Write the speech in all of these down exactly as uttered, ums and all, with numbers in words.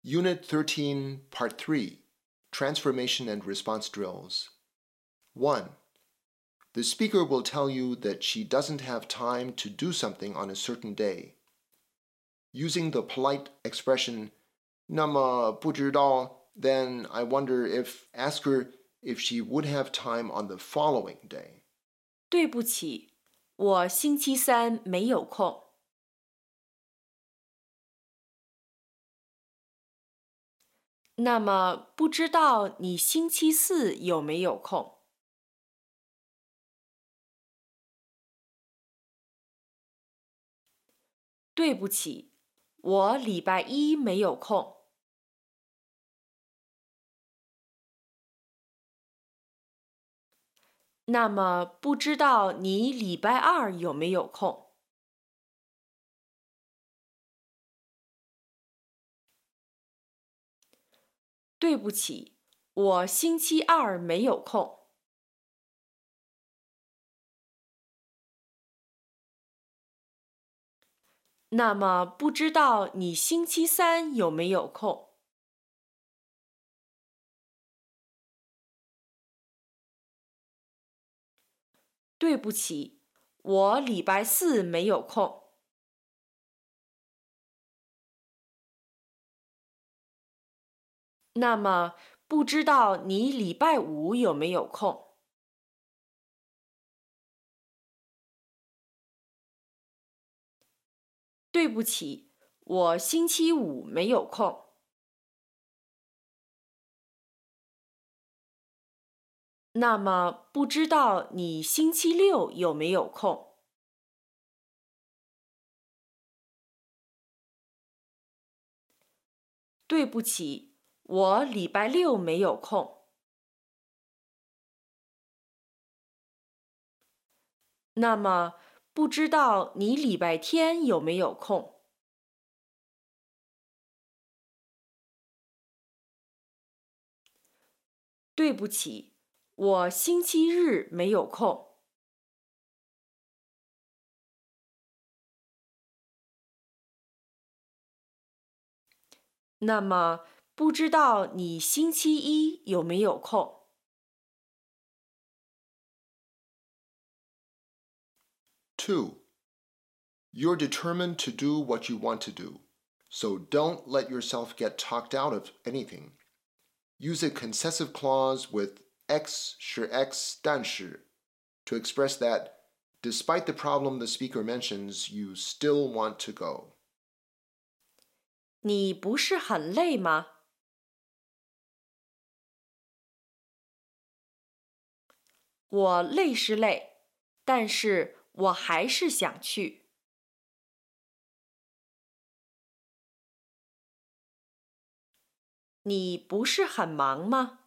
Unit thirteen, Part three, Transformation and Response Drills. one. The speaker will tell you that she doesn't have time to do something on a certain day. Using the polite expression, 那么不知道, then I wonder if, ask her if she would have time on the following day. 对不起，我星期三没有空。那么不知道你星期四有没有空？对不起，我礼拜一没有空。那么不知道你礼拜二有没有空？对不起，我星期二没有空。那么不知道你星期三有没有空？对不起，我礼拜四没有空。那么不知道你礼拜五有没有空？对不起，我星期五没有空。那么不知道你星期六有没有空？对不起，我礼拜六没有空。那么不知道你礼拜天有没有空？对不起，我星期日没有空。那么不知道你星期一有没有空？ two. You're determined to do what you want to do, so don't let yourself get talked out of anything. Use a concessive clause with X 是 X 但是 to express that, despite the problem the speaker mentions, you still want to go. 你不是很累吗？我累是累，但是我还是想去。你不是很忙吗？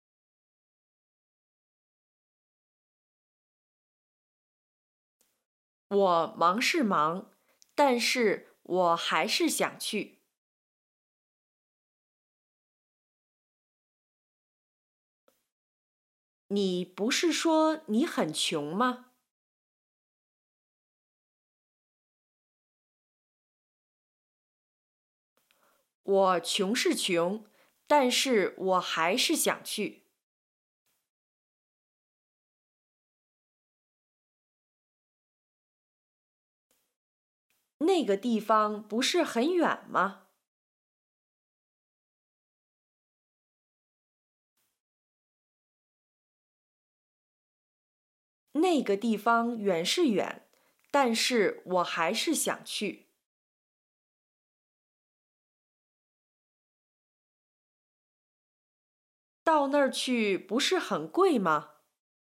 我忙是忙，但是我还是想去。你不是说你很穷吗？我穷是穷，但是我还是想去。那个地方不是很远吗？那个地方远是远，但是我还是想去。到那儿去不是很贵吗？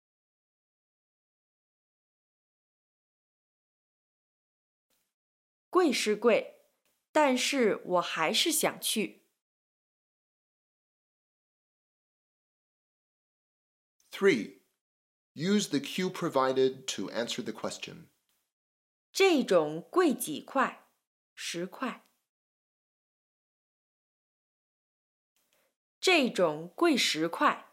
贵是贵，但是我还是想去。 three. Use the cue provided to answer the question. 这种贵几块？十块。这种贵十块。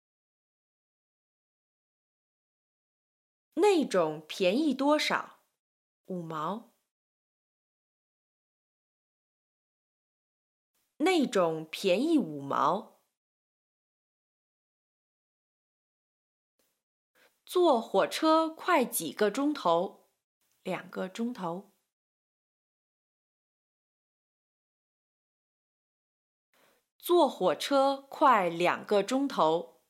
那种便宜多少？五毛。 那种便宜五毛。坐火车快几个钟头？两个钟头。坐火车快两个钟头。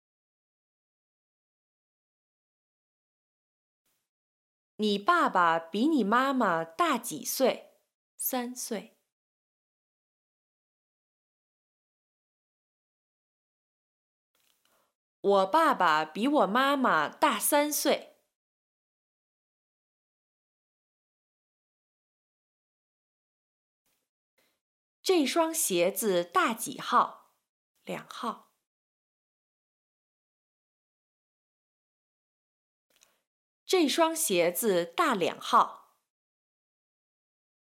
你爸爸比你妈妈大几岁？三岁。我爸爸比我妈妈大三岁。这双鞋子大几号？两号。这双鞋子大两号。